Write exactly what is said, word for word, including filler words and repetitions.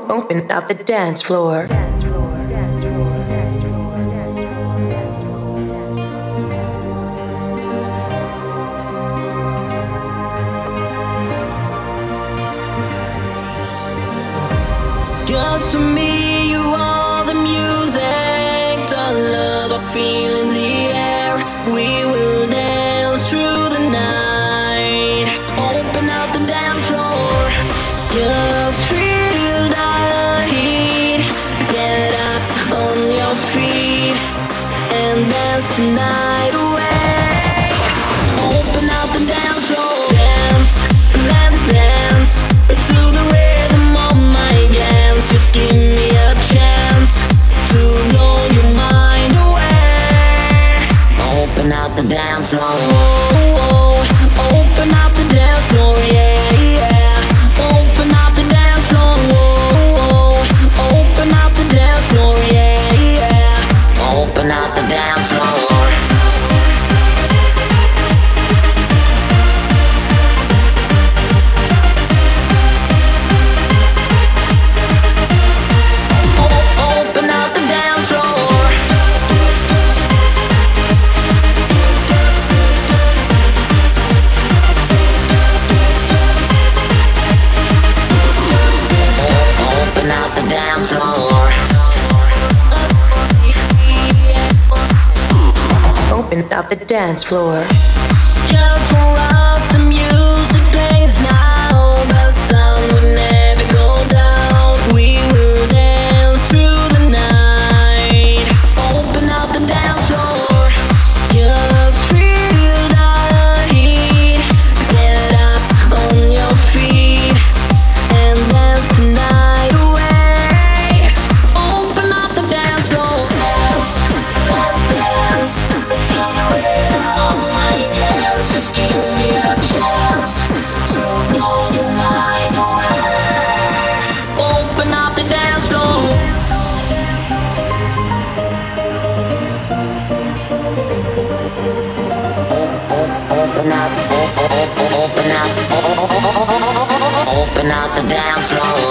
Open up the dance floor. Just to me, you are the music, the love I feel in the air. We will dance through the night. Open up the dance floor. Just feel the heat. Get up on your feet and dance tonight away. Open up the dance floor. Dance, let's dance to the rhythm of my dance. Just give me a chance to blow your mind away. Open up the dance floor. Open up the dance floor, yeah, yeah. Open up the dance floor. Open up the dance floor, yeah, yeah. Open up the dance floor. Open up the dance floor. Just for us, the music plays now. The sun will never go down. We will dance through the night. Open up the dance floor. Just feel the heat. Get up on your feet and dance tonight away. Open up the dance floor. Dance, let's dance. Just give me a chance to blow your mind away. Open up the dance floor. Open up, open up, open up the dance floor.